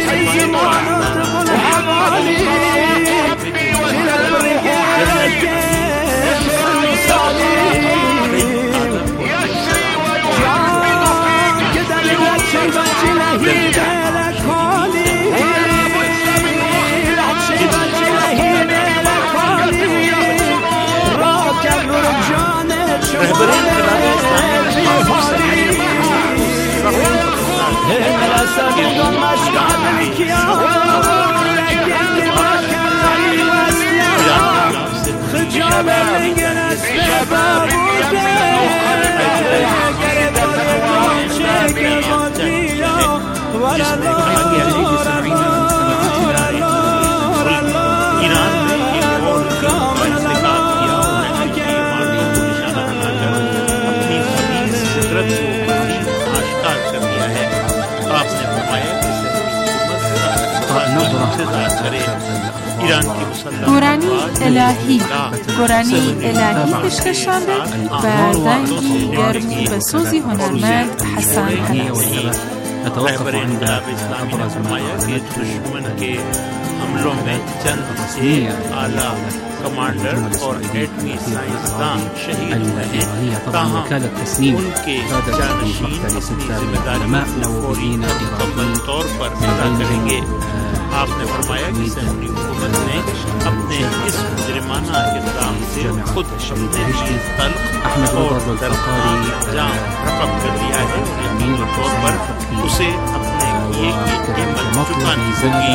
گورانی الهی پیشکشانده و زنگی گرمی به سوزی هنرمند حسن هنس. رهبر انقلاب اسلامی نے فرمایا کہ دشمن کے حملوں میں چند ایک اعلیٰ کمانڈر اور ایٹمی سائنسدان شہید ہوئے ہیں، تاہم ان کے جانشین اپنی ذمہ داریوں کو فوری مکمل طور پر ادا کریں گے۔ آپ نے فرمایا کہ سیمونی حکومت نے اپنے اس مجرمانہ اقدام سے خود اپنے ہی تلخ اور دردناک انجام رقم کر لیا ہے اور یقینی طور پر اسے اپنے کیے کی قیمت چکانی ہوگی۔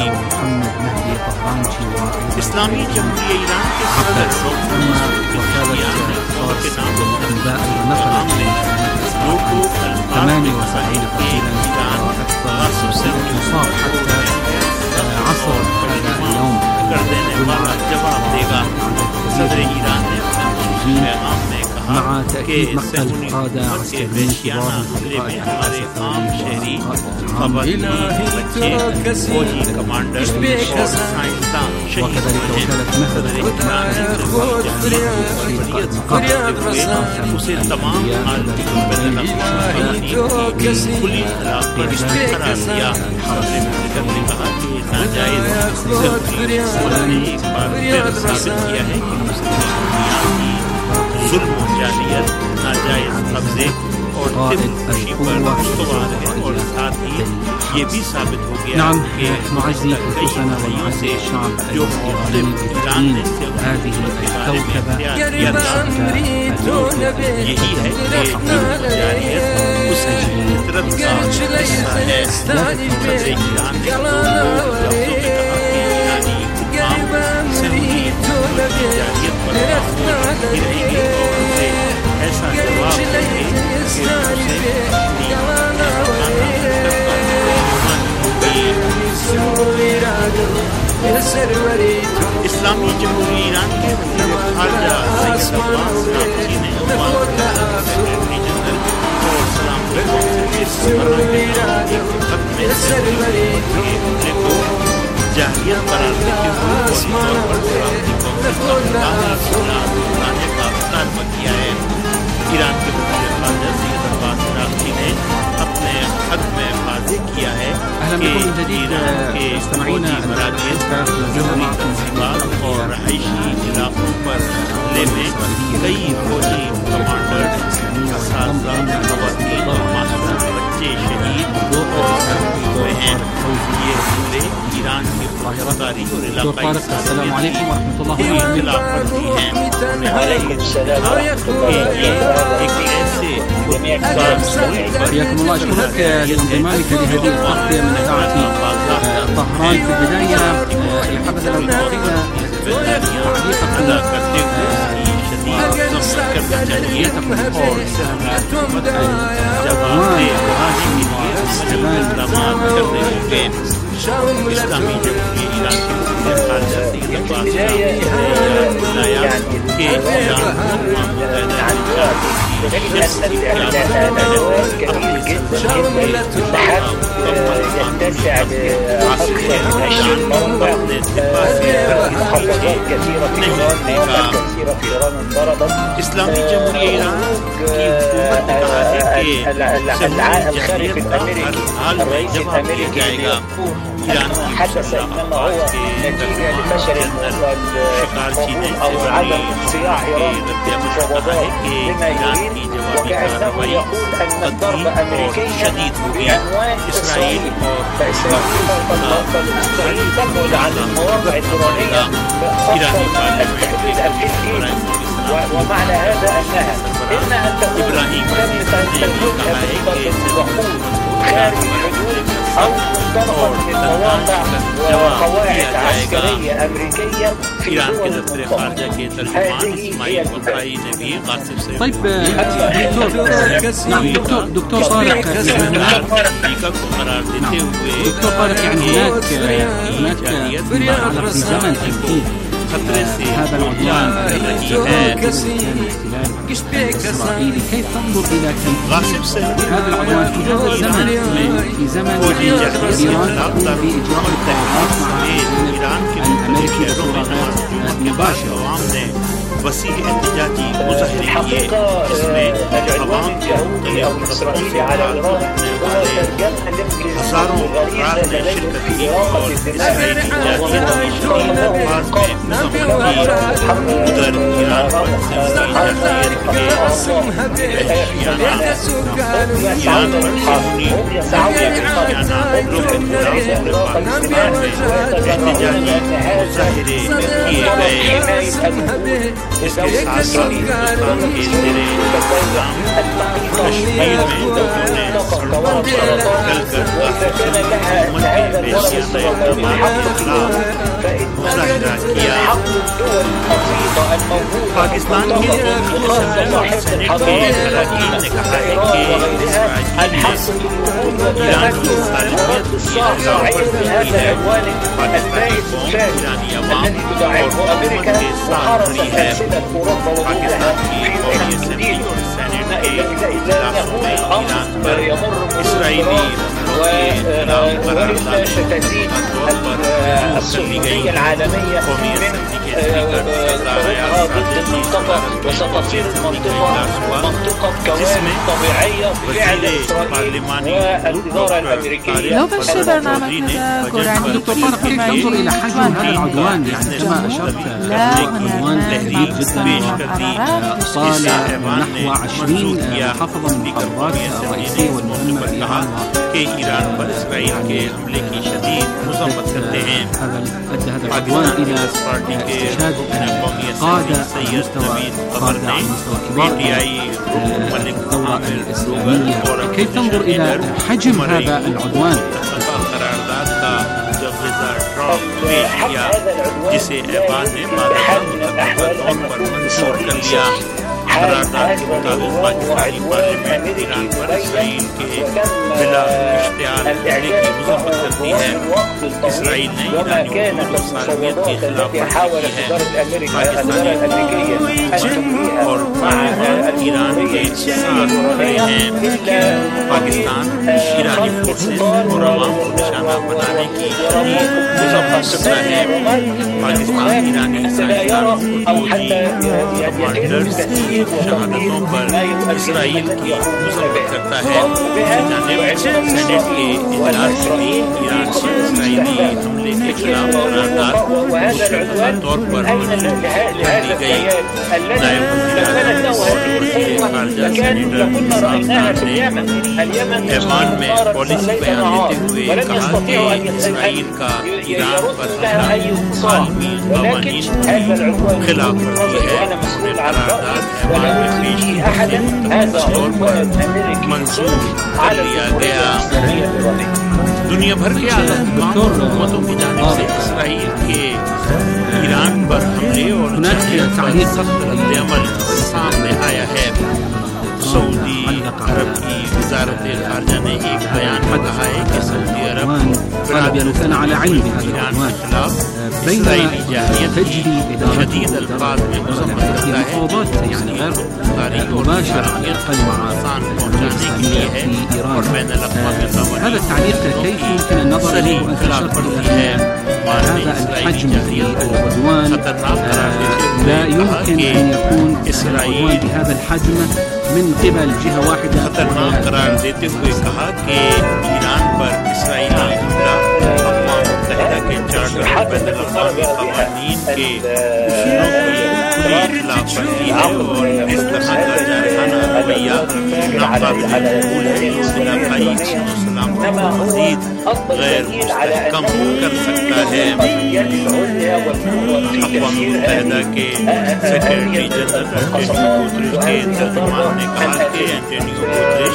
اسلامی جمہوریہ ایران کے صدر پزشکیان نے ان کے نام میں لوگوں کو الفاظ میں مسائل کے ایران غصب سے عصر اليوم کر دینے والا جواب دے گا۔ صدر ایران نے اپنے پیغام میں مع تأكيد مقتل قادة عسكريين كبار حملے میں ہمارے عام شہری خواتین بچے فوجی کمانڈر اور سائنسدان شہید ہوئے ہیں۔ صدر ایران نے اسے تمام عالمی بین الاقوامی قوانین کی کھلی خلاف ورزی قرار دیا۔ حملے میں صدر نے کہا کہ ناجائز ضروری حکومت نے ایک بار پھر ثابت کیا ہے کہ مسلمان کی ظلم و جاہلیت، ناجائز قبضے اور خوشی پر استوار ہے، اور ساتھ ہی یہ بھی ثابت ہو گیا کہ کئی لڑائیوں سے جو مختلف ایران نے سے بارے میں اختیار کیا تھا، یہی ہے کہ جاہلیت اس کی فطرت کا حصہ ہے۔ صدر ایران نے لفظوں میں کہا کہ ایرانی حکام سنی جاہلیت پر خاموش نہیں رہیں گے اور اسے ایسا جواب دیں گے کہ اسے اسلامی جمہوریہ ایران کے وزیر خارجہ سید عباس عراقچی نے سیکرٹری جنرل اور سلامتی کونسل کے سربراہ کے خط میں حملے کو جاہلیت قرار دیتے ہوئے فوری طور پر سلامتی کونسل کا بلانے کا مطالبہ کیا ہے۔ ایران کے وزیر خارجہ سید عباس عراقچی نے اپنے خط میں واضح کیا ہے کہ ایران کے فوجی مراکز، جوہری تنظیمات اور رہائشی علاقوں پر حملے میں کئی فوجی کمانڈر، اساتذہ، خواتین اور معصوم بچے شہید اور زخمی ہوئے ہیں۔ یہ حملے ایران کی خودکاری اور علاقائی سازشی کی خلاف ورزی ہیں۔ حياكم الله. أشكرك لانضمامك لهذه التغطية من إذاعة طهران. في البداية يا حبذا لو تعطينا اسلامی جمہوریہ ایران کے خارجہ سید عباس اسلامی جمہوریہ ایران کی حکومت نے کہا ہے الخارجي الأمريكي الرئيس الأمريكي حدث إنما هو نتيجة لفشل القبول أو عدم صياع إيران مفاوضات بما يريد، وكأنه يقول أن الضربة أمريكية بعنوان إسرائيل، فإسرائيل تبعد عن المواقع الإيرانية خطة التحديد الفكري. ومعنى هذا أنها إما أن تكون وقود خارج الحدود أو منطلقا من مواقع وقواعد عسكرية أمريكية في دول المنطقة. هذه هي البداية. طيب دكتور طارق، دكتور طارق، يعني هناك مرحلة في زمن تنفيذ هذا العدوان الإسرائيلي، كيف تنظر إلى تنفيذ هذا العدوان في هذا الزمن، في زمن إيران تقوم بإجراء القرارات مع الأمريكي بصورة غير مباشرة؟ الحقيقة العدوان اليهودي أو الإسرائيلي على إيران هو ترجمة لانكسار غريب لديهم في إراقة الدماء पाकिस्तान के ستزيد السلمية العالمية ضد المنطقة، وستصير المنطقة منطقة كوارث طبيعية بفعل إسرائيل والإدارة الأمريكية. لو بشي برنامجنا قراني دكتور طارق، كيف تنظر إلى حجم هذا العدوان؟ يعني كما أشرت العدوان كبير جدا، طال نحو 20 محافظة من المحافظات الرئيسية والمهمة في إيران إيران وإسرائيل के हमले की शदीद मजम्मत करते हैं। هذا العدوان إلى استشهاد قادة على مستوى كبار الدولة الإسلامية. كيف تنظر إلى حجم هذا العدوان؟ जिसे ऐवान ने तौर पर मंजूर कर लिया। करारदाद के मुताबिक पाकिस्तानी पार्लियामेंट ईरान पर इसराइल के बिला इख्तियार हमले की मजम्मत करती है। इसराइल ने ईरानी हुकूमत और सालमियत के खिलाफ वर्जी की है। पाकिस्तानी और पार्लियामेंट ईरान के साथ खड़े हैं। पाकिस्तान ईरानी फोर्सेस और अवाम को निशाना बनाने की मजम्मत करता है। पाकिस्तान ईरानी कमांडर्स शहादतों पर इसराइल की मजम्मत करता है। सेनेट के इजलास में ईरान से इसराइली हमले के खिलाफ करारदाद मुशर्रफा तौर पर मंजूर कर दी गई। नायब वज़ीर खारजा सेनेटर साफदार ने ऐवान में पॉलिसी बयान देते हुए कहा कि इसराइल का ईरान पर हमला आलमी क़वानीन की खिलाफ वर्जी है। करारदाद ऐवान में पेश तौर पर मंजूर कर लिया गया। दुनिया भर के आला हुकूमतों की जानिब से इसराइल के ईरान पर हमले और सख्त रद्द-ए-अमल सामने आया है। सऊदी अरब की वज़ारत खारजा ने एक बयान में कहा है कि सऊदी अरब ईरान के खिलाफ इसराइली जाहिलियत की शदीद अल्फाज में मजम्मत करता है। يعني غير مباشر على الأقل مع الإسلامية في إيران. هذا التعليق كيف يمكن النظر إليه؟ وأنت أشرت إلى هذا الحجم من العدوان لا يمكن أن يكون العدوان بهذا الحجم من قبل جهة واحدة. खतरनाक करार देते हुए कहा कि ईरान पर इसराइली हमला अक़वाम मुत्तहिदा के चार्टर बैनुल-अक़वामी क़वानीन के उसूलों की खिलाफवर्जी है और इस तरह का जारहाना रवैया नाक़ाबिल कबूल है। इलाक़ाई सलामत को मज़ीद गैर मुस्तहकम कर सकता है। अक़वाम मुत्तहिदा के सेक्रेटरी जनरल एंटोनियो गुतेरेश के तर्जुमान ने कहा कि एंटोनियो गुतेरेश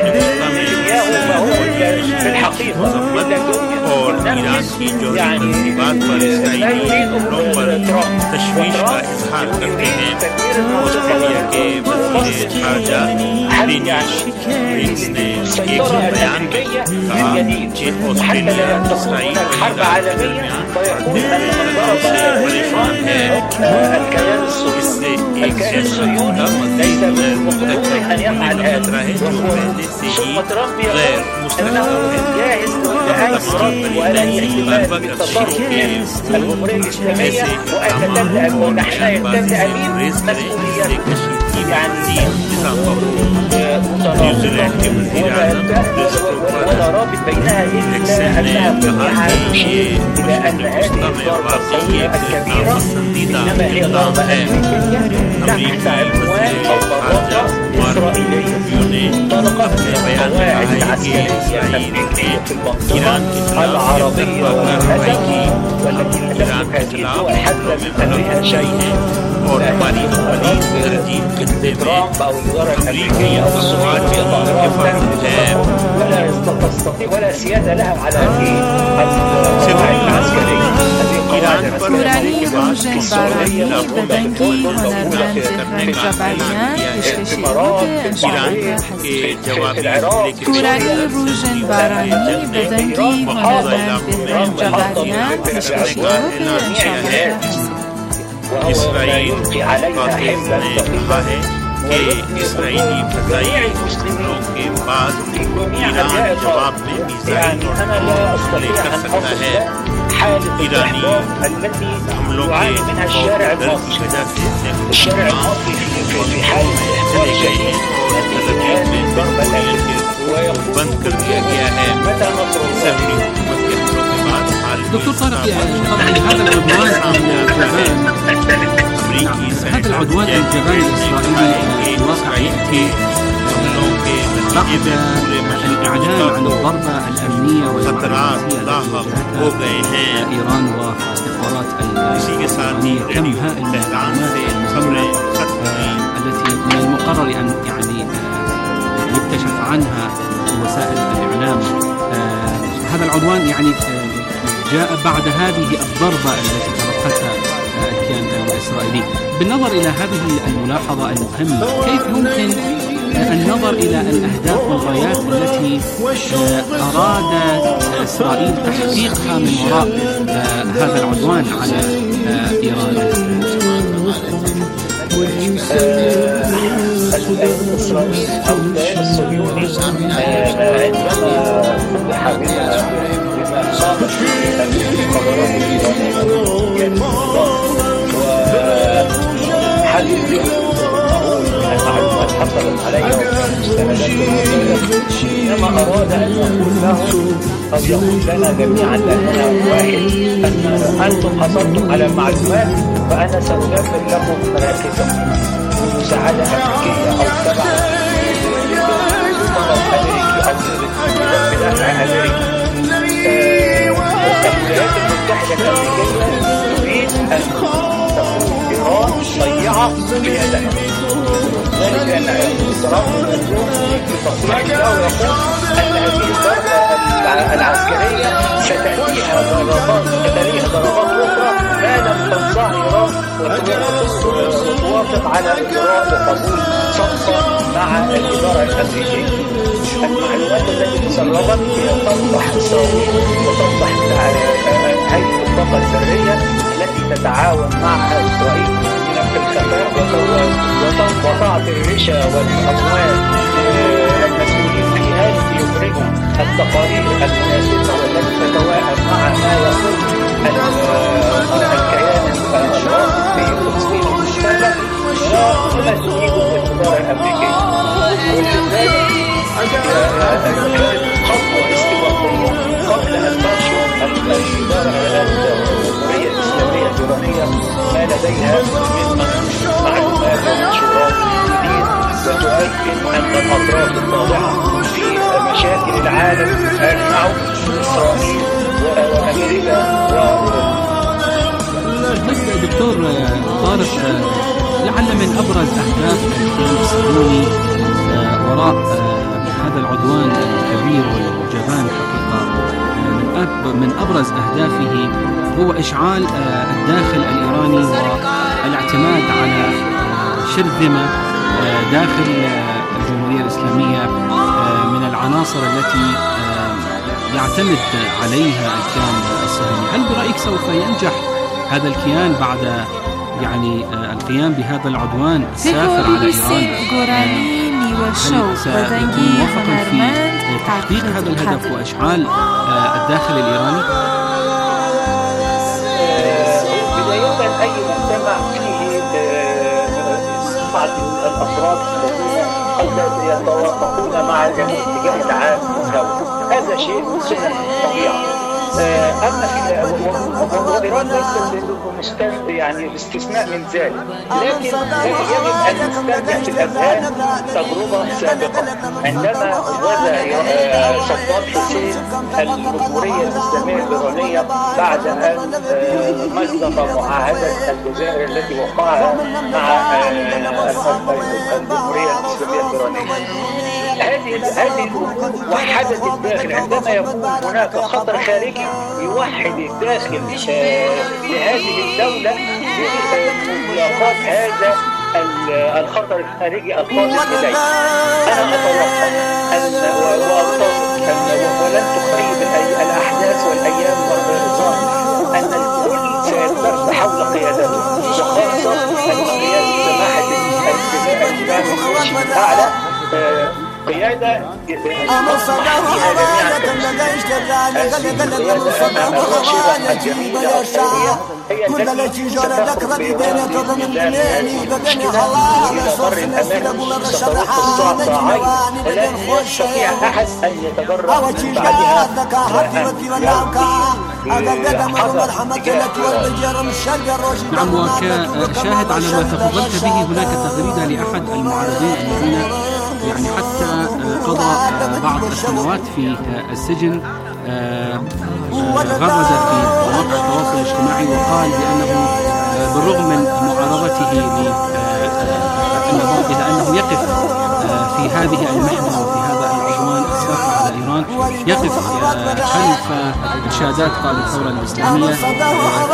और ईरान की जौहरी तंज़ीमात पर इसराइली हमलों पर तशवीश का इजहार करते हैं। ऑस्ट्रेलिया के वज़ीर ख़ारजा डेनिश रिक्स ने एक बयान में कहा कि ऑस्ट्रेलिया इसराइल के दरमियान परेशान है। इससे एक ऐसा मुद्दा मज़ीद खतरा है जो पहले से ही गैर मुस्तहकम है। तमाम मुतालबा तफसीलों के ऐसे इक़दामात और बयानबाज़ी रेज़ करें जिससे कशीदगी में मज़ीद इज़ाफ़ा हो। न्यूज़ीलैंड के वज़ीर-ए-आज़म क्रिस्टोफर लक्सन ने कहा कि ये मशरिक़ वस्ती में वाक़ई एक नापसंदीदा इक़दाम है। अमरीकी वज़ीर-ए-ख़ारजा मार्को रूबियो ने अपने बयान में कहा कि इसराइल ने ईरान के खिलाफ एकतरफ़ा कार्रवाई की। ईरान के खिलाफ हमलों में खलल है और हमारी अव्वली तरजीह खत्ते में अमरीकी अफ़वाज की हिफाज़त है। كورانی روژن بارانی بدنگی هنرمند رجبریان اشتشیرات انشاءات كورانی روژن بارانی بدنگی هنرمند رجبریان اشتشیرات انشاءات इसराइल ने कहा है कि इसराइली फ़ज़ाई हमलों के बाद ईरान जवाब में मिसाइल और हमले कर सकता है। ईरानी हमलों के डर की वजह से तमाम चले गए हैं और तलबीब में बंद कर दिया गया है। इसराइली हुकूमत के हमलों के बाद دكتور طارق هذا العدوان الجباني الإسرائيلي الواقع يأتي بعد الإعلان عن الضربة الأمنية والعسكرية إيران واستخبارات الإسرائيلية كم هائل من التي من المقرر أن يكتشف عنها وسائل الإعلام. هذا العدوان جاء بعد هذه الضربة التي تلقتها الكيان الإسرائيلي. بالنظر إلى هذه الملاحظة المهمة، كيف يمكن النظر إلى الأهداف والغايات التي أرادت إسرائيل تحقيقها من وراء هذا العدوان على إيران؟ الإسرائيلي أو الصهيوني عندما فتح بما صابت المخابرات الإيرانية وحدث به المعلومات حصلت عليها ومستندات إنما أراد أن يقول لهم أو يقول لنا جميعا لأننا واحد أن أنتم حصلتم على المعلومات فأنا سأدبر لكم مراكزكم مساعدة أمريكية أو تبع أمريكي أو بدافع أمريكي. الولايات المتحدة الأمريكية تريد أن تكون إيران ضيعة بيدها، ذلك أن إسرائيل اليوم في تصريح له يقول أن هذه الضربة العسكرية ستأتيها ضربات أخرى ما لم تنصع إيران وتوافق على إجراء وقبول صفقة مع الإدارة الأمريكية. المعلومات التي تسربت هي تنصح إسرائيل وتنصح هيئة الطاقة الذرية التي تتعاون مع إسرائيل في الخفاء وتعطي الرشا والأموال المسؤولين في هذه يخرجوا التقارير المناسبة والتي تتوائم مع ما يقول خطوة استباقية قبل أن تنشر الإدارة الجمهورية الإسلامية الإيرانية ما لديها من معلومات ومنشورات جديدة وتؤكد أن الأطراف الطالعة في مشاكل العالم أجمعوا إسرائيل وأمريكا وأوروبا. دكتور طارق، لعل من أبرز أهداف الكيان الصهيوني وراء هذا العدوان الكبير والجبان حقيقة، من أبرز أهدافه هو إشعال الداخل الإيراني والاعتماد على شرذمة داخل الجمهورية الإسلامية من العناصر التي يعتمد عليها الكيان الصهيوني. هل برأيك سوف ينجح هذا الكيان بعد يعني القيام بهذا العدوان السافر على إيران؟ هل سيكون موفقا في تحقيق هذا الهدف وإشعال الداخل الإيراني؟ بداية أي مجتمع فيه بعض الأفراد الذين قد يتوافقون مع الاتجاه العام هذا شيء طبيعي. أما وإيران ليست يعني الاستثناء من ذلك، لكن يجب أن نسترجع في الأذهان تجربة سابقة عندما غزا صدام حسين الجمهورية الإسلامية الإيرانية بعد أن مزق معاهدة الجزائر التي وقعها مع الجمهورية الإسلامية الإيرانية. هذه وحدت الداخل. عندما يكون هناك خطر خارجي يوحد الداخل لهذه الدولة لملاقاة هذا الخطر الخارجي القادم إليه. أنا أتوقع ولن تخيب الأحداث والأيام والنظام أن الكل سيلتف حول قيادته، وخاصة القيادة سماحة الإمام المرشد الأعلى قيادة نعم، وكشاهد على ما تفضلت به، هناك تغريدة لأحد المعارضين الذين يعني حتى قضى بعض السنوات في السجن، غرد في مواقع التواصل الاجتماعي وقال بأنه بالرغم من معارضته إلى أنه يقف في هذه المحنة وفي هذا العدوان السافر على إيران، يقف خلف إرشادات قائد الثورة الإسلامية. شاهد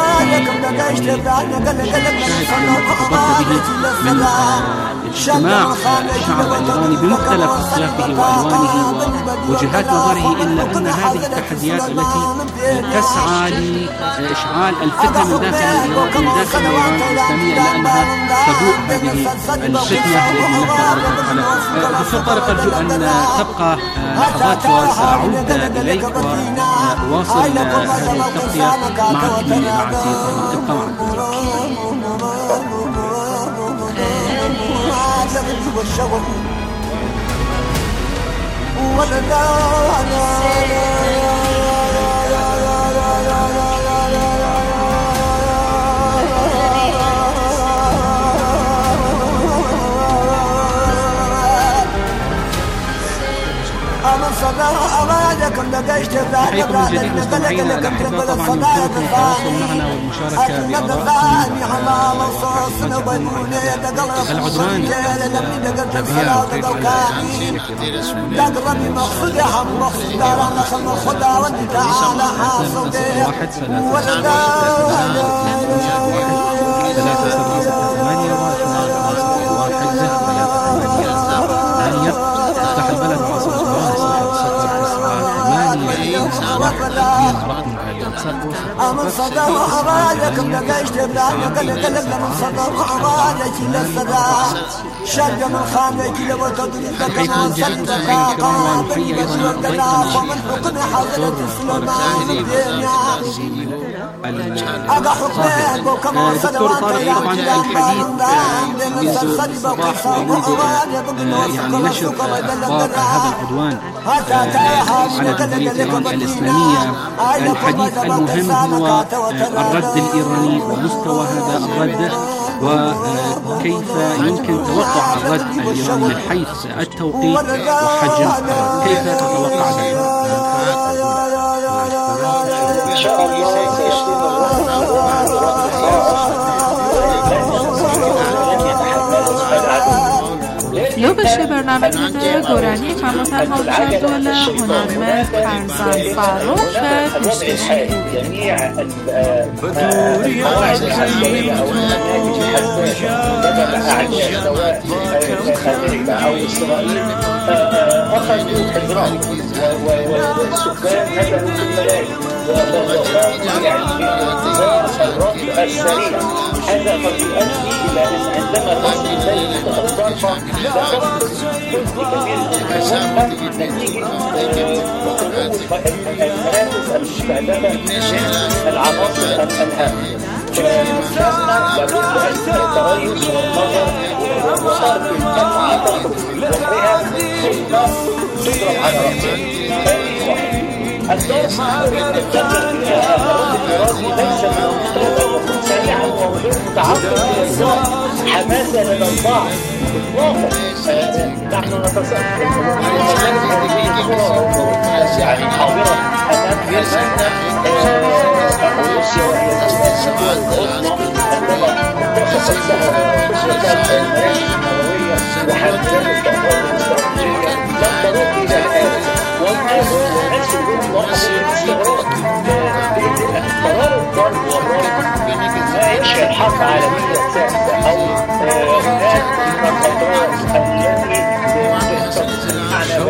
على ما تفضلت به من اجتماع الشعب الإيراني بمختلف أطيافه وألوانه ووجهات نظره، إلا أن هذه التحديات التي تسعى لإشعال الفتنة من داخل إيران الإسلامية، إلا أنها تبوء هذه الفتنة بإذن الله تبارك وتعالى. دكتور طارق، أرجو أن تبقى لحظات وسأعود إليك وأواصل هذه التغطية معك مع سيد. ابقى معك. والشغل تحييكم من جديد مستمعينا الأحباء. طبعا يمكنكم التواصل معنا والمشاركة بآرائكم العدوان جبهة افتح البلد وعصر من صدى وحراجك لقيت بلاد قلق من صدى وحراجك للصدى شد من خانك لو تدرك كما صدق قابل بجوك ومن حكم حضرة السلطان الظاهرة. دكتور طارق، طبعا الحديث منذ الصباح ومنذ يعني نشر أخبار هذا العدوان على جمهورية إيران الإسلامية، الحديث المهم هو الرد الإيراني ومستوى هذا الرد، وكيف يمكن توقع الرد الإيراني من حيث التوقيت وحجم. كيف تتوقع ذلك؟ إن شاء الله لو بشه برنامه ده گورانی هموطن حاضر دوله هنرمند فرزند فاروق و پیشکشی جميع القواعد العسكرية أو المناهج الحساسة لدى الأعداء سواء أمريكا أو إسرائيل أخذوا حذرهم، والسكان نزلوا في الملاهي وقاموا يعني بالرد السريع. هذا قد يؤدي إلى أن عندما تصل إليه الضربة تفقد جزء كبير من نتيجة المراكز المستهدفة من العناصر الهامة. لابد أن التريث والنظر وصرف الجمع وغيرها ثم تضرب على رأسها. الدرس الرد الإيراني ليس من المفترض أن يكون سريعا وغير متعرض حماسة لدى البعض إطلاقا. نحن نتصور يعني حاضرة أمام روسيا وهي العظمى عندما اتخذت المراكز النووية وحاملات الطاقات الاستراتيجية لم ترد إلى الآن. والناس يقولون قرار الضرب والرد لا يشعر حرب عالمية ثالثة أو هناك من الأطراف التي معنا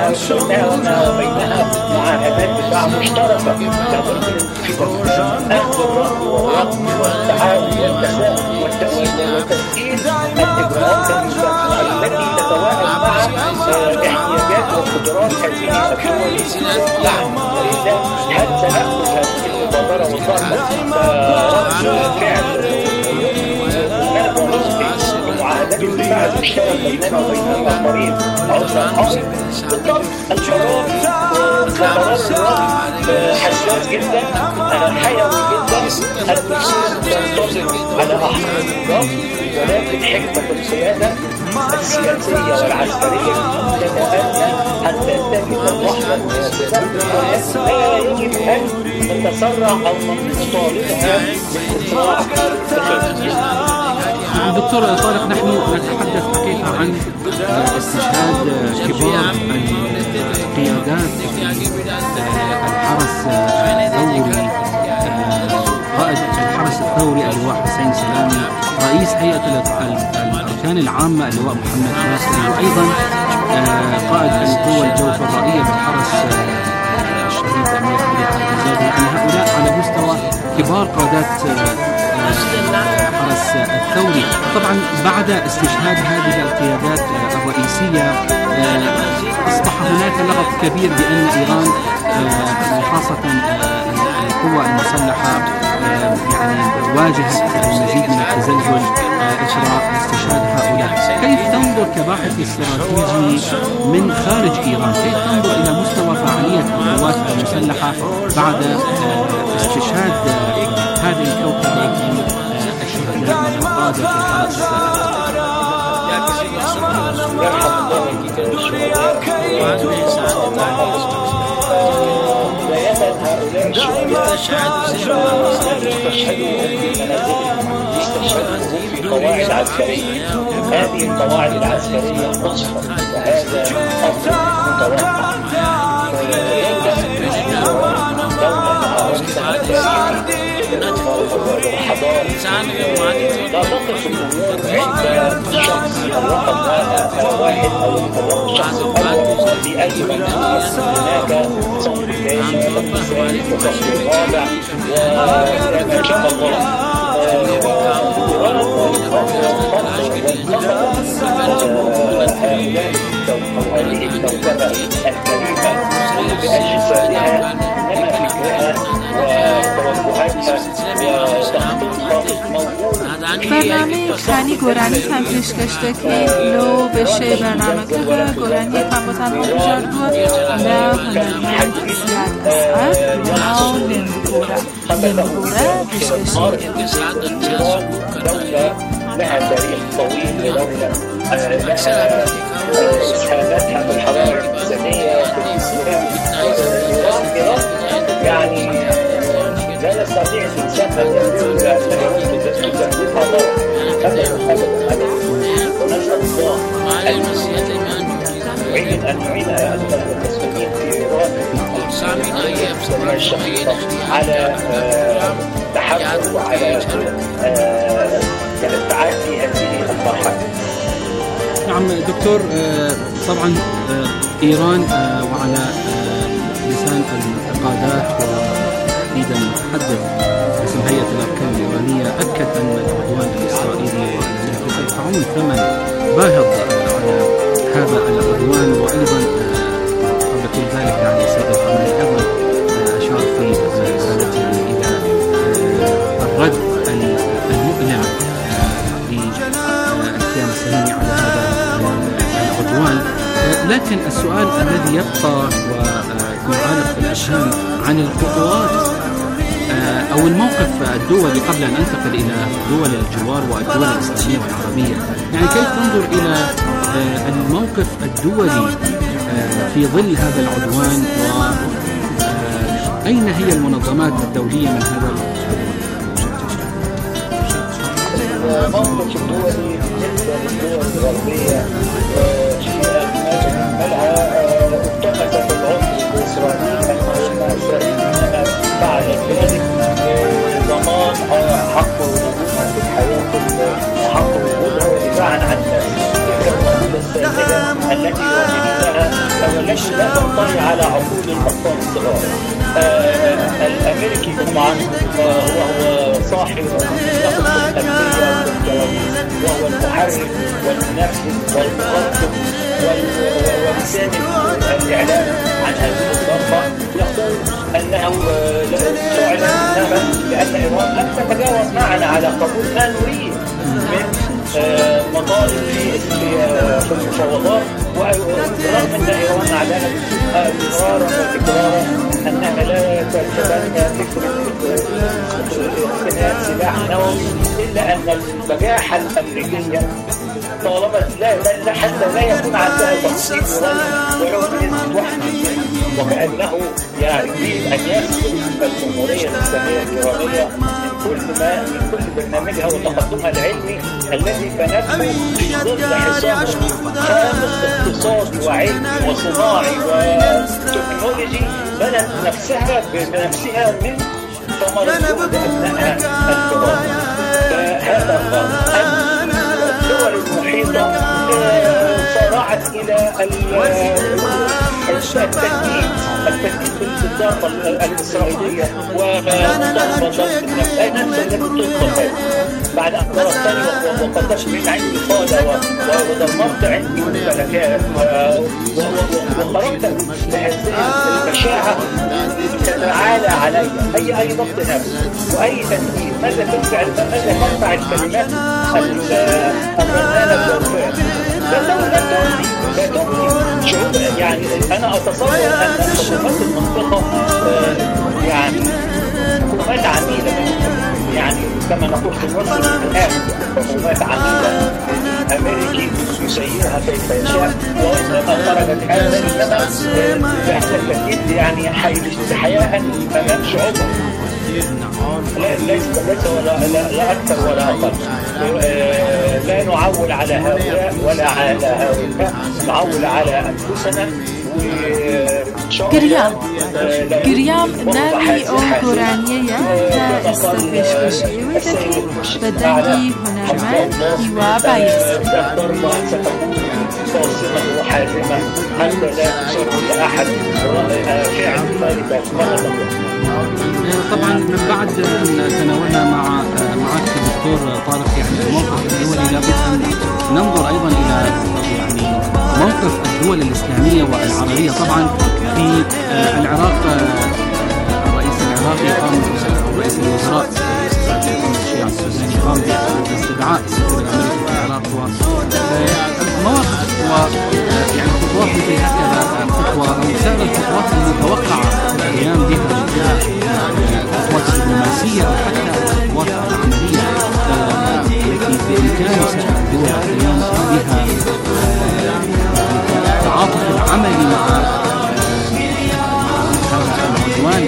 بينها معاهدات دفاع مشتركة في أخذ الرد والرد والتعاون والتساهل وتسهيل الإجراءات التي تتواءم مع احتياجات وقدرات هذه الدول. نعم، ولذا هل سنأخذ هذه المبادرة والضربة كرد فعل معاهدات الدفاع المشترك بيننا وبين الآخرين أو سنحاول بالضبط؟ القرار حساس جدا، حيوي جدا، المسؤول ينتظر على أحمر الضغط، ولكن حكمة القيادة السياسية والعسكرية تتأنى حتى تجد اللحظة المناسبة، لا يجب أن نتسرع أو نطالبها بالإسراع. دكتور طارق، نحن نتحدث حقيقة عن استشهاد كبار القيادات في الحرس الثوري، قائد الحرس الثوري اللواء حسين سلامي، رئيس هيئة الأركان العامة اللواء محمد ناصري، وأيضا قائد القوة الجوهرية بالحرس الشهيد أمير علي الحجازي. يعني هؤلاء على مستوى كبار قادات الحرس الثوري. طبعا بعد استشهاد هذه القيادات الرئيسية أصبح هناك لغط كبير بأن إيران وخاصة القوى المسلحة يعني واجهت المزيد من التزلزل إجراء استشهاد هؤلاء. كيف تنظر كباحث استراتيجي من خارج إيران، كيف تنظر إلى مستوى فعالية القوات المسلحة بعد استشهاد هذه الكوكبة الشهداء من قادة الحرس؟ في قواعد عسكرية. هذه القواعد العسكرية نصفت، وهذا أمر متوقع. لا تقف الأمور عند شخص الرقم واحد أو الشخص الأول بأي منزل. هناك صوت الثاني والثالث والصف الرابع وما شاء الله. هذه الكوكبة الكريمة بأجسادها إنما فكرها وتوجهاتها برنامه خانی گورانی هم پیشکشته که لو بشه برنامه که گورانی هم تنها بجردو لا هنرمند زیاد اسعد و لنبورا پیشکشته دولة لها تاريخ طويل، ودولة لها إسهاماتها في الحضارة الإنسانية يعني لا يستطيع الإنسان أن يقول أن تزودها ضرر أبدا. ونسأل الله أن نعين المسلمين في إيران على التحرر وعلى تعدي هذه المرحلة. نعم دكتور، طبعا إيران وعلى لسان القادات وتحديدا المتحدث باسم هيئة الأركان الإيرانية أكد أن العدوان الإسرائيلي والذي سيدفعون ثمن باهظ على هذا العدوان. وأيضا قبل كل ذلك يعني سيد الرئيس أيضا أشار في رسالته إلى الرد المؤلم للكيان الصهيوني على هذا العدوان. لكن السؤال الذي يبقى ويكون عالق في الأذهان عن الخطوات أو الموقف الدولي قبل أن ننتقل إلى دول الجوار والدول الإسلامية والعربية. يعني كيف تنظر إلى الموقف الدولي في ظل هذا العدوان، وأين هي المنظمات الدولية من هذا الموقف الدولي بالنسبة للدول الغربية ملها اتخذت العنف الإسرائيلي أن إسرائيل فعلت ذلك ضمان حق وجودها في الحياة وحق وجودها ودفاعا عن الفكرة السائدة التي وجدتها والتي لا تنطلي على عقول الأطفال الصغار. الأمريكي طبعا وهو صاحب الأمنية والجوابين، وهو المحرك والمنفذ والمخطط ولسان الإعلام عن هذه الضربة، يقول أنه تعلن لأن إيران لم تتجاوز معنا على قبول ما نريد من مطالب في المفاوضات، ورغم أن إيران أعلنت مرارا وتكرارا أنها لا تتبنى فكرة اقتناء سلاح نووي، إلا أن البجاحة الأمريكية طالما لا حتى لا يكون عندها تفصيل ولو بنسبة 1%، وكأنه يريد أن يسلب الجمهورية الإسلامية الإيرانية من كل برنامجها وتقدمها العلمي الذي بنته ضد حصار خامس اقتصادي وعلمي وصناعي وتكنولوجي، بنت نفسها بنفسها من ثمرة أبنائها الكبار. فهذا الغرب الدول المحيطة صارعت إلى التجديد بالضربة الإسرائيلية ومطالبة النفس التي تطلق بعد أن ضربتني وقدمت من عندي قادة ودمرت عندي ممتلكات وخرجت بهذه البشاعة تتعالى علي أي ضبط نفس وأي تنفيذ. ماذا تنفع الكلمات الرنانة بالوفاء؟ لا تغني شعوب. يعني أنا أتصور أن حكومات المنطقة يعني حكومات عميلة، يعني كما نقول في مصر الآن حكومات عميلة، أمريكي يسيرها كيف يشاء، وإنما خرجت هذا إنما بالتأكيد يعني حياء أمام شعوبها، ليس لا أكثر ولا أقل. لا نعول على هؤلاء ولا على هؤلاء، نعول على أنفسنا. گریام ناوی او گورانیه تا استفش بشی و تکی بدنگی هنرمند ایوا بایست. صاصمة وحازمة حتى لا تشرك أحد فعل طالبات مرة. طبعا من بعد أن تناولنا معك الدكتور طارق يعني الموقف الدولي، لابد أن ننظر أيضا إلى يعني موقف الدول الإسلامية والعربية. طبعا في العراق الرئيس العراقي قام رئيس الوزراء الشيعة السوداني قام باستدعاء السفير الأمريكي في العراق. ومواقف يعني خطوات مثل هكذا خطوة أو سائر الخطوات المتوقعة القيام بها الخطوات الدبلوماسية أو حتى الخطوات العملية التي بإمكان الدول القيام بها التعاطف العملي مع العدوان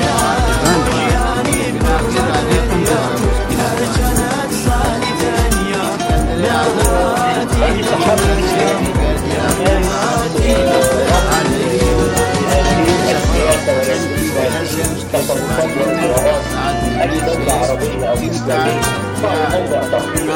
تصرفات وقرارات أي دولة عربية أو إسلامية صار موضع تخطيط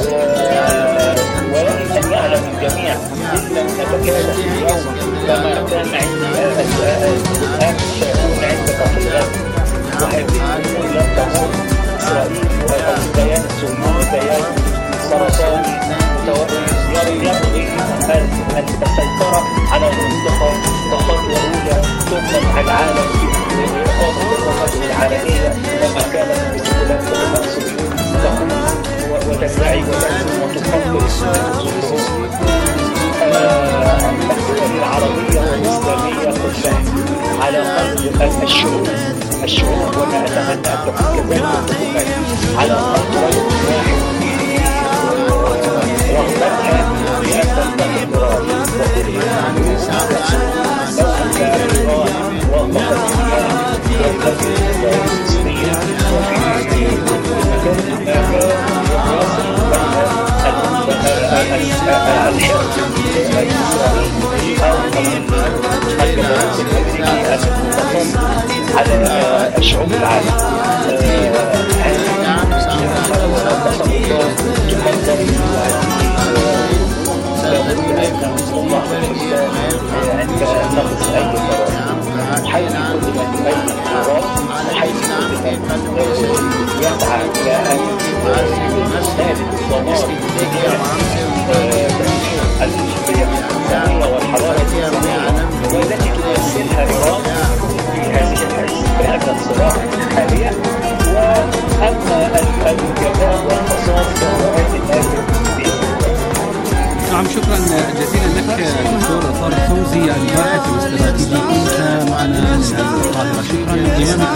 ولكن أن يعلم الجميع إن لم نتكلم اليوم كما كان الآن شاهدون عند قتلات وهذه لم تمر إسرائيل والكيان الصهيوني كيان سرطاني يبغي السيطرة على المنطقة كخطوة أولى ثم العالم إقامة الرقابة العالمية لما كانت الدولة الصهيونية تقوم وتدعي وتنزل وتقبل الدول العربية والإسلامية كلها على قلب الشعوب وأنا أتمنى أن تكون كذلك على قلب رجل واحد رغبتها بأن تنتهي إيران لو أن إيران وافقت فيها ينتهي الفلسطينيين وفي المكان هناك يصل الحرب بين إسرائيل أو الجمهورية الأمريكية أن تقوم على الشعوب العالم. عند نقص أي قرار حيث كل من يبين القرار وحيث كل من يسعى إلى أن يساند ضمان الحرية الإنسانية والحضارة الإنسانية والتي تمثلها إيران في هذه الصراع حاليا. وأما الجزاء والقصاص فهو آخر. نعم، شكرا جزيلا لك دكتور طارق فوزي الباحث الاستراتيجي كنت معنا من القاهرة. شكرا لقيامك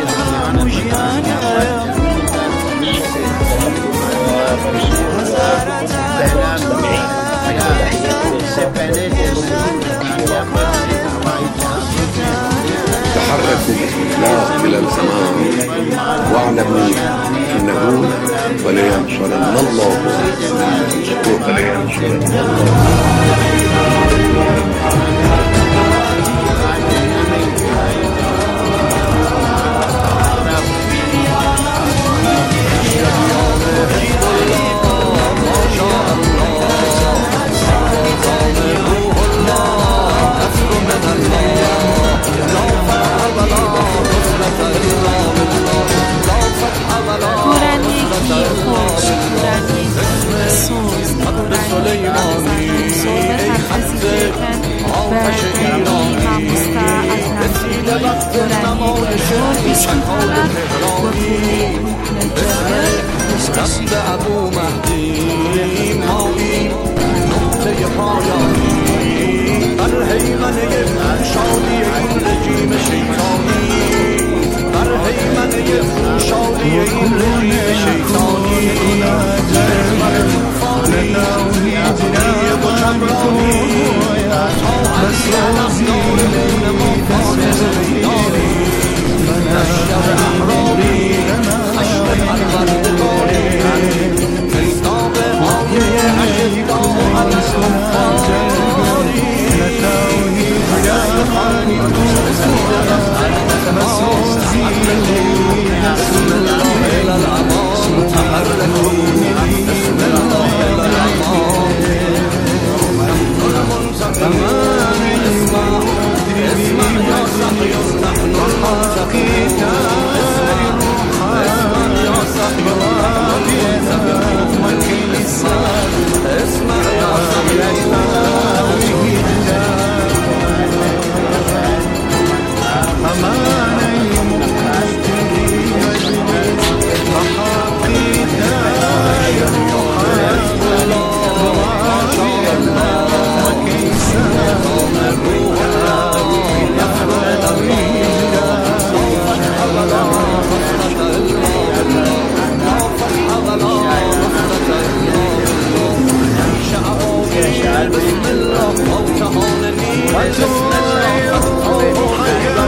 تحركوا لا خلال زمان واعلموا انه ولينصرن الله ولينصرن ابو مهدی مالی نقطه پایانی بر هیمنه شادی این رژیم شیطانی بر هیمنه شادی این رژیم شیطانی من توفانی توحید و چمرانی تا اصل افنان نمافان زیانی نشتر احراری حشر پروردگاری مصداق آیه اشداء علی الکفار توحید یافانی مسوزی بسم الله الى الامان تحركوا بسم الله الى الامان نحن المنتقمون اسمع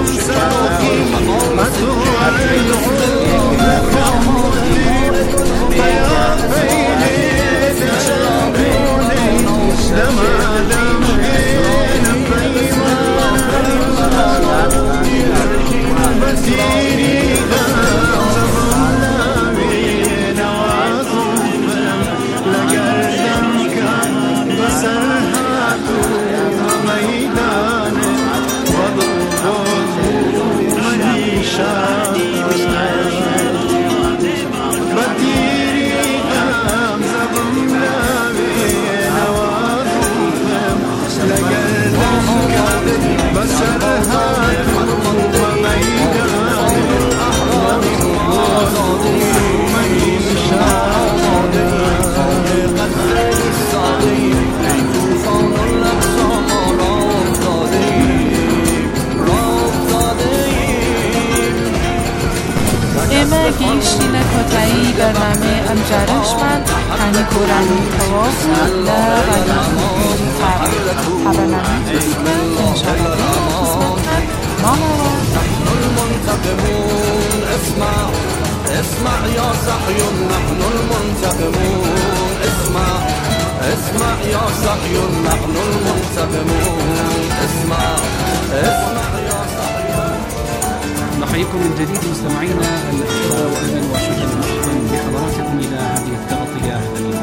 گیشتین کتایی برنامه امجارشمن کنی کورانی تواف لغنی برنامه تسلم انشاءالله قسمتنا ماما المنتقمون اسمع يا صحي نحن المنتقمون اسمع يا صحي نحن المنتقمون اسمع يا صحي. نحييكم من جديد مستمعينا الأخوة وأهلا وسهلا بحضراتكم إلى هذه التغطية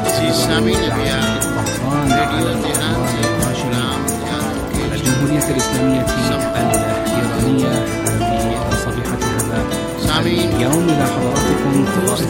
على الجمهورية الإسلامية الإيرانية في صبيحة هذا اليوم. إلى حضراتكم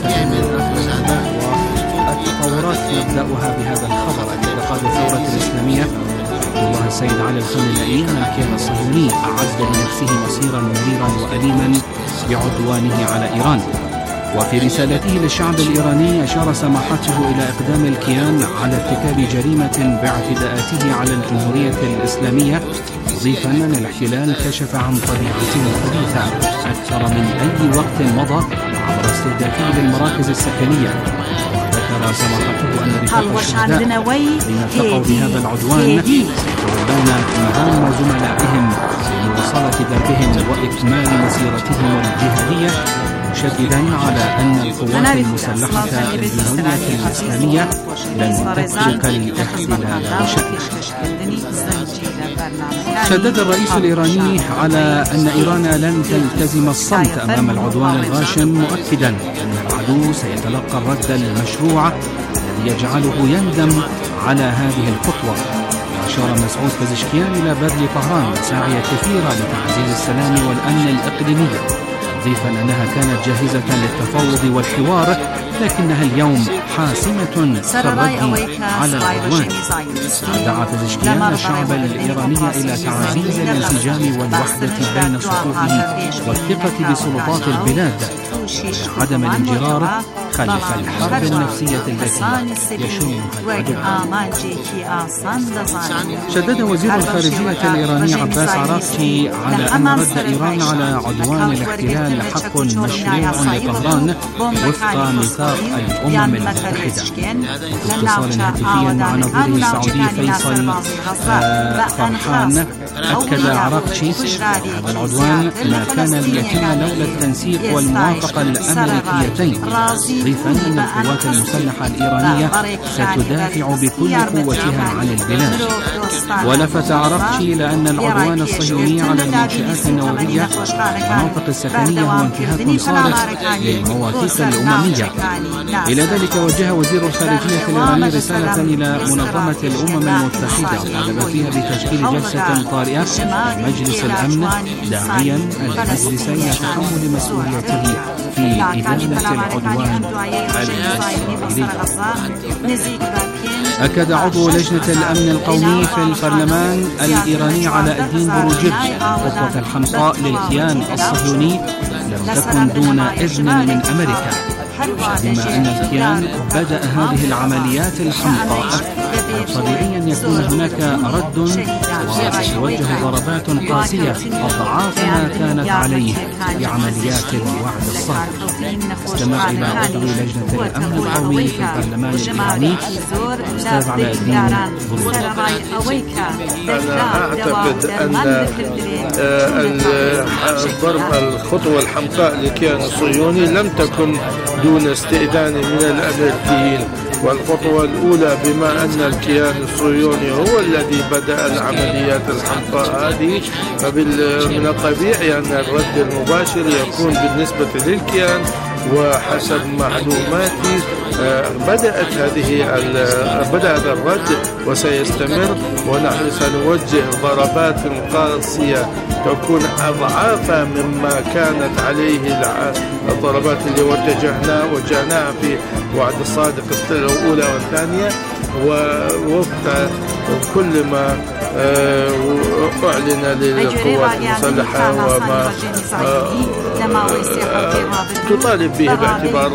التطورات نبدأها بهذا الخبر. اعتقاد الثورة الإسلامية الله السيد علي الخامنئي أن الكيان الصهيوني أعد لنفسه مصيرا مريرا وأليما بعدوانه على إيران. وفي رسالته للشعب الإيراني أشار سماحته إلى إقدام الكيان على ارتكاب جريمة باعتداءاته على الجمهورية الإسلامية، مضيفا أن الاحتلال كشف عن طبيعته الخبيثة أكثر من أي وقت مضى عبر استهدافه للمراكز السكنية. ذكر سماحته أن رفاق الشهداء الذين ارتقوا بهذا العدوان يتولون مهام زملائهم لمواصلة دربهم وإكمال مسيرتهم الجهادية، مشددا على أن القوات المسلحة الجمهورية الإسلامية لن تترك الاحتلال بشأنه. شدد الرئيس الإيراني على أن إيران لن تلتزم الصمت أمام العدوان الغاشم، مؤكدا أن العدو سيتلقى الرد المشروع الذي يجعله يندم على هذه الخطوة. أشار مسعود بزشكيان إلى بذل طهران مساعي كثيرة لتعزيز السلام والأمن الإقليمي، مضيفا أنها كانت جاهزة للتفاوض والحوار، لكنها اليوم حاسمة في الرد على العدوان. دعا بزشكيان الشعب الإيراني إلى تعزيز الانسجام والوحدة بين صفوفه والثقة بسلطات البلاد، عدم الانجرار خلف الحرب النفسية التي يشنها العدو. شدد وزير الخارجية الإيراني عباس عراقچي على أن رد إيران على عدوان الاحتلال حق مشروع لطهران وفق ميثاق الأمم المتحدة. وفي اتصال هاتفي مع نظيره السعودي فيصل فرحان، أكد عراقچي هذا العدوان ما كان ليتم لولا التنسيق والموافقة الأمريكيتين، مضيفا أن القوات المسلحة الإيرانية ستدافع بكل قوتها عن البلاد. ولفت عراقچي إلى أن العدوان الصهيوني على المنشآت النووية والمناطق السكنية هو انتهاك صارخ للمواثيق الأممية. إلى ذلك وجه وزير الخارجية الإيراني رسالة إلى منظمة الأمم المتحدة طالب فيها بتشكيل جلسة طارئة مجلس الأمن، داعيا المجلس إلى تحمل مسؤوليته في إدانة العدوان الإسرائيلي. أكد عضو لجنة الأمن القومي في البرلمان الإيراني علاء الدين بروجرد خطوة الحمقاء للكيان الصهيوني لم تكن دون إذن من أمريكا، بما أن الكيان بدأ هذه العمليات الحمقاء طبيعيا يكون هناك رد وتوجه ضربات قاسية أضعاف ما كانت عليه بعمليات الوعد الصادق. استمع إلى عضو لجنة الأمن القومي في البرلمان الإيراني أستاذ علاء الدين بروجرد. أنا أعتقد أن الخطوة الحمقاء للكيان الصهيوني لم تكن دون استئذان من الأمريكيين. والخطوة الأولى بما أن الكيان الصهيوني هو الذي بدأ العمليات الحمقاء هذه، فمن الطبيعي أن الرد المباشر يكون بالنسبة للكيان. وحسب معلوماتي بدأ الرد وسيستمر، ونحن سنوجه ضربات قاسية تكون أضعاف مما كانت عليه الضربات اللي وجهناها في وعد الصادق الأولى والثانية، ووفق كل ما أعلن للقوات المسلحة وما تطالب به باعتبار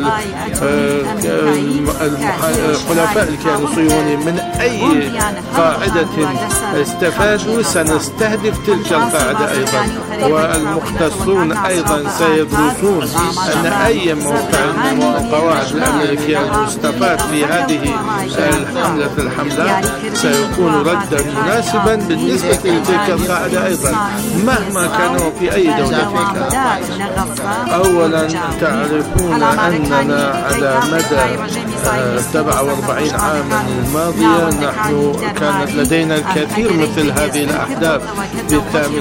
حلفاء الكيان الصهيوني من أي قاعدة استفادوا سنستهدف تلك القاعدة أيضا. والمختصون أيضا سيدرسون أن أي موقع من القواعد الأمريكية المستفاد في هذه الحملات سيكون ردا مناسبا بالنسبة لتلك القاعدة أيضا مهما كانوا في أي دولة كانت. أولا تعرفون أننا على مدى 47 عاما الماضية نحن كانت لدينا الكثير مثل هذه الأحداث في الثامن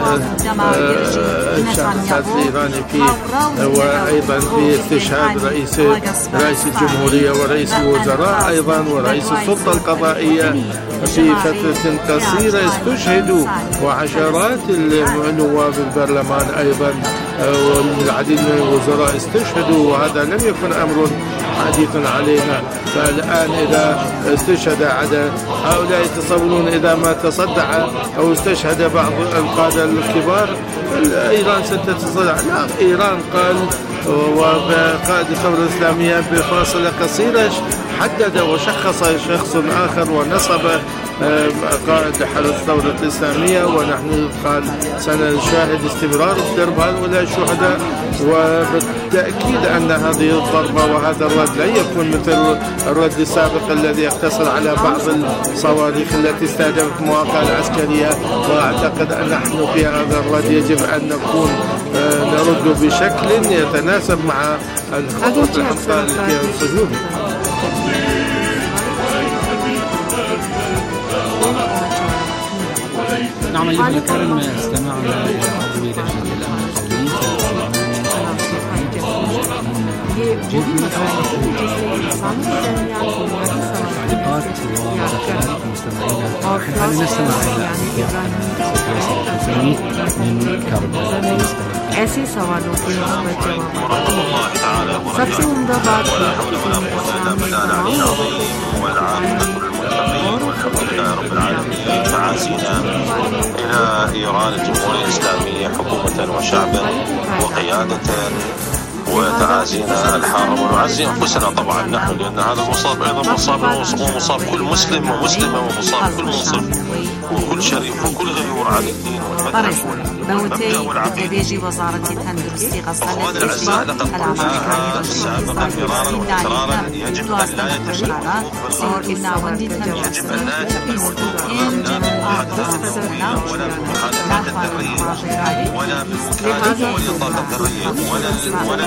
من الشهر الإيراني وأيضا في استشهاد رئيس الجمهورية ورئيس الوزراء أيضا ورئيس السلطة القضائية في فترة قصيرة استشهدوا، وعشرات النواب البرلمان أيضا والعديد من الوزراء استشهدوا، وهذا لم يكن أمر حديث علينا. فالآن إذا استشهد عدد هؤلاء يتصورون إذا ما تصدع أو استشهد بعض القادة الكبار إيران ستتصدع. لا، إيران قال وقائد الثورة الإسلامية بفاصلة قصيرة حدد وشخص شخص آخر ونصب قائد حرس الثورة الإسلامية، ونحن قال سنشاهد استمرار درب هؤلاء الشهداء. وبالتأكيد أن هذه الضربة وهذا الرد لن يكون مثل الرد السابق الذي يقتصر على بعض الصواريخ التي استهدفت مواقع العسكرية. وأعتقد أن نحن في هذا الرد يجب أن نكون نرد بشكل يتناسب مع الخطوة الحمقاء للكيان الصهيوني. نعم أيها الكرام، استمعنا إلى عضو لجنة الأمن القومي تعليقات ومداخلات مستمعينا. حاليا نستمع إلى الحسيني من كربلاء. ऐसे सवालों के जवाब सबसे उम्दा बात تعازينا إلى إيران الجمهورية الإسلامية حكومة وشعبا وقيادة، وتعازينا الحارة، ونعزي أنفسنا طبعا نحن، لأن هذا المصاب أيضا مصاب كل مسلم ومسلمة، ومصاب كل منصف وكل شريف وكل غيور على الدين والمذهب والمبدأ والعقيدة. أخواني الأعزاء، لقد قلناها سابقا مرارا وتكرارا، يجب أن لا يتم المحادثات النووية ولا بالمحادثات الذرية ولا بالمكاتبة والإطاقة الذرية ولا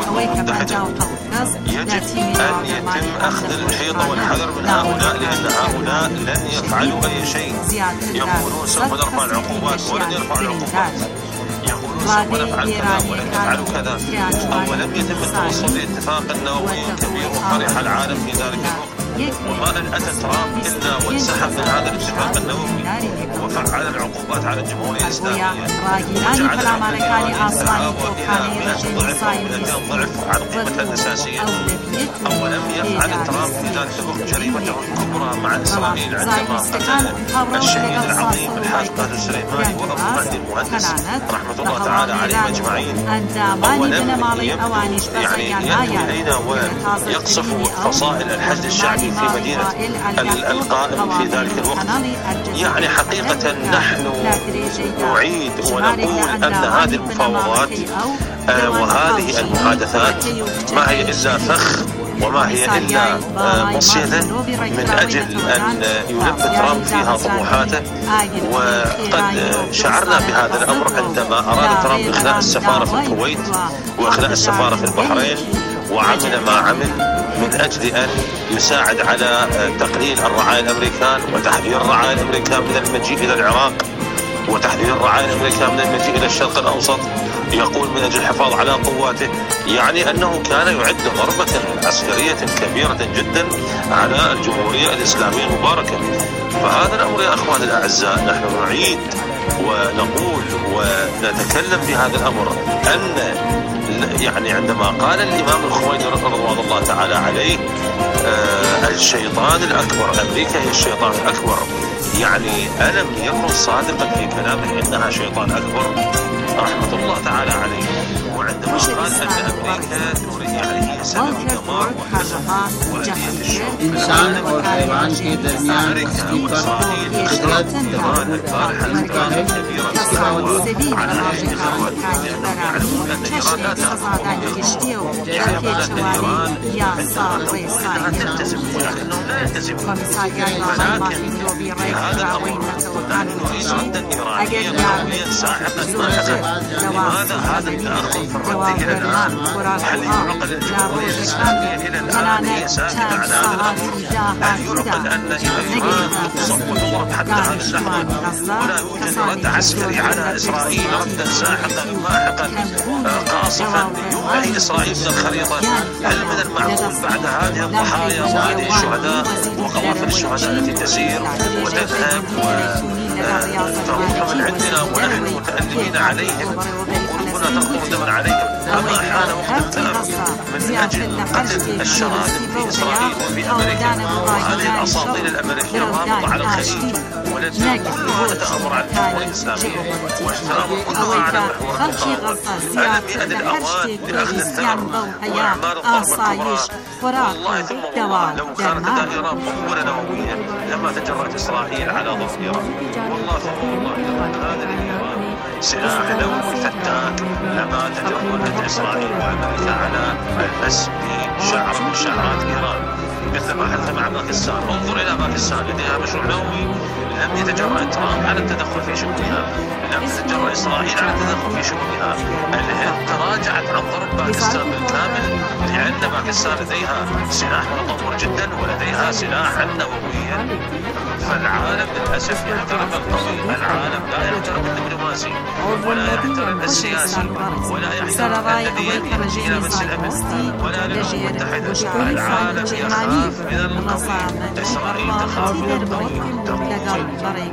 يجب أن يتم أخذ الحيطة والحذر من هؤلاء، لأن هؤلاء لن يفعلوا أي شيء. يقولون سوف نرفع العقوبات ولن يرفعوا العقوبات، يقولون سوف نفعل كذا ولن يفعلوا كذا، ولم يتم التوصل لاتفاق نووي كبير وفرح العالم في ذلك الوقت. وما أن أتى ترامب إلا وانسحب من هذا الاتفاق النووي وفعل العقوبات على الجمهورية الإسلامية وجعل الأمريكان يتعاوى إلى 100 ضعف أو 200 ضعف عن قيمتها الأساسية. ولم يفعل ترامب في ذلك الوقت جريمته الكبرى مع إسرائيل عندما قتل الشهيد العظيم الحاج قاسم سليماني وأبو مهدي المهندس رحمة الله تعالى عليهم أجمعين. ولم يأتي إلينا ويقصف فصائل الحشد الشعبي في مدينة القائم في ذلك الوقت. يعني حقيقة نحن نعيد ونقول أن هذه المفاوضات وهذه المحادثات ما هي إلا فخ وما هي إلا مصيدة من أجل أن يلب ترامب فيها طموحاته. وقد شعرنا بهذا الأمر عندما أراد ترامب إخلاء السفارة في الكويت وإخلاء السفارة في البحرين، وعمل ما عمل من أجل أن يساعد على تقليل الرعايا الأمريكان وتحذير الرعايا الأمريكان من المجيء إلى العراق، وتحذير الرعايا الأمريكان من المجيء إلى الشرق الأوسط. يقول من أجل الحفاظ على قواته، يعني أنه كان يعد ضربة عسكرية كبيرة جدا على الجمهورية الإسلامية المباركة. فهذا الأمر يا أخواني الأعزاء نحن نعيد ونقول ونتكلم بهذا الأمر، أن يعني عندما قال الإمام الخميني رضوان الله تعالى عليه الشيطان الأكبر، أمريكا هي الشيطان الأكبر، يعني ألم يكن صادقا في كلامه إنها شيطان أكبر رحمة الله تعالى عليه. وعندما قال أن أمريكا تريد يعني هي سبب دمار وحزن وأذية الشعوب إنسان और हैवान के दरमियान इसकी पर هذا التأخر في الرد إلى الآن؟ هل يعقل الجمهورية الإسلامية إلى الآن هي ساكتة على هذا الأمر؟ هل يعقل أن إيران تصور حتى هذا اللحظة ولا يوجد رد عسكري على إسرائيل ردا ساحقا ماحقا قاصفا يمحي إسرائيل من الخريطة؟ هل من المعقول بعد هذه الضحايا وهذه الشهداء وقوافل الشهداء التي تسير وتذهب وتروح من عندنا ونحن متألمين عليهم وقلوبنا تقوم دما عليهم؟ أما حان وقت التأخر من أجل قتل الشرائع في إسرائيل وفي أمريكا وهذه الأساطيل الأمريكية الرابطة على الخليج والتي كلها تتأمر على الجمهورية الإسلامية واحترام كلها على محور المقاومة. ألم يأن الأوان لأخذ الثأر وأعمال الضرب الكبرى؟ والله ثم والله لو كانت إيران قنبلة نووية لما تجرأت إسرائيل على ضرب إيران. والله ثم والله لو هذا لإيران سلاح نووي فتاك لما تجرأت إسرائيل وأمريكا على المس بشعر من شعرات إيران مثل ما حدث مع باكستان. انظر إلى باكستان لديها مشروع نووي، لم يتجرأ ترامب على التدخل في شؤونها، لم تتجرأ إسرائيل على التدخل في شؤونها. الهند تراجعت عن ضرب باكستان بالكامل لأن باكستان لديها سلاح متطور جدا ولديها سلاحا نوويا. فالعالم للأسف يحترم القوي، العالم لا يحترم الدبلوماسي ولا يحترم السياسي ولا يحترم الذي يمشي إلى مجلس الأمن ولا الأمم المتحدة. العالم يخاف من القوي، إسرائيل تخاف من القوي تقول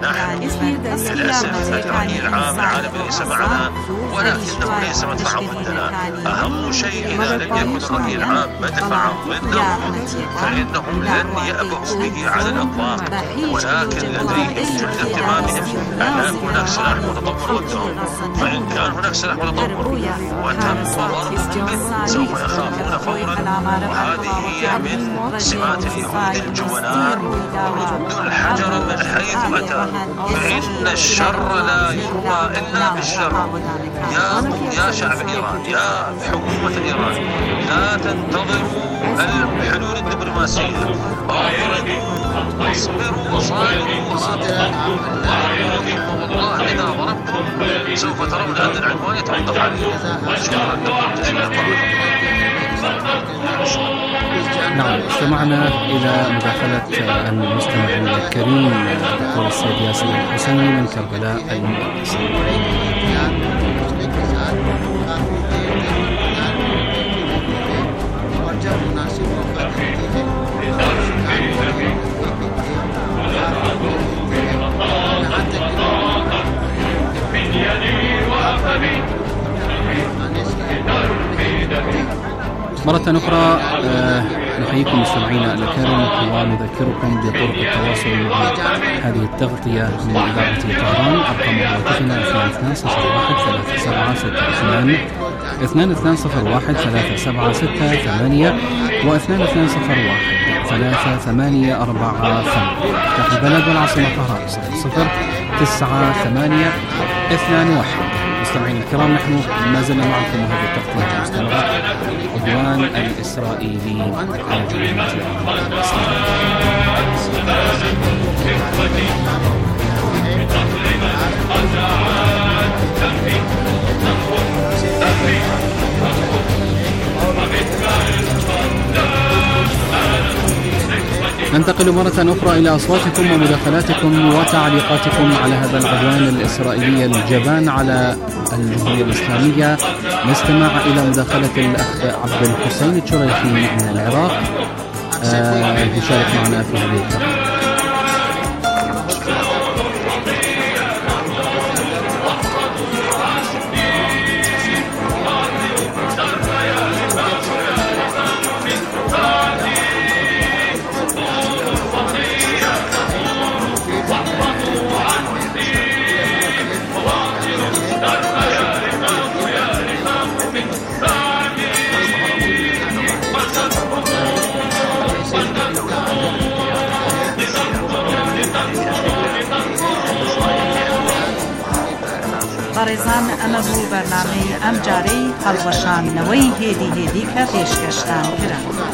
نحن للأسف الرأي العام العالم ليس معنا ولكنه ليس مدفعا ضدنا. أهم شيء إذا لم يكن الرأي العام مدفعا ضدهم فإنهم لن يأبهوا به على الإطلاق، ولكن لديهم جل اهتمامهم أن هناك سلاح متطور ضدهم. فإن كان هناك سلاح متطور وتم ضربهم سوف يخافون فورا. وهذه هي من سمات اليهود الجبناء، ردوا الحجر من حيث أتى، فإن الشر لا يروى إلا بالشر. يا شعب إيران، يا حكومة إيران، لا تنتظروا الحلول الدبلوماسية، اصبروا وصابروا وراقبوا. والله إذا ضربتم سوف ترون أن العنوان يتوقف عليكم. شكرا لكم جزيلا. نعم، استمعنا إلى مداخلة المستمع الكريم الدكتور السيد ياسر الحسيني من كربلاء المقدسة. مرة أخرى نحييكم مستمعينا الكرام ونذكركم بطرق التواصل مع هذه التغطية من إذاعة طهران. أرقام هواتفنا 2201 3762 2201 و2201 3845 تحت البلد والعاصمة طهران 009 8 21 مستمعينا الكرام، نحن ما زلنا معكم وهذه التغطية المستمرة عدوان الإسرائيلي على جنوب ننتقل مرة أخرى إلى أصواتكم ومداخلاتكم وتعليقاتكم على هذا العدوان الإسرائيلي الجبان على الجمهورية الإسلامية. نستمع إلى مداخلة الأخ عبد الحسين الشريفي من العراق يشارك معنا في هذه التقرير. بەڕێزان ئەمە بوو بەرنامەی ئەم جارەی هەڵوەشانەوەی هێدی کە پێشکەشتان کرا.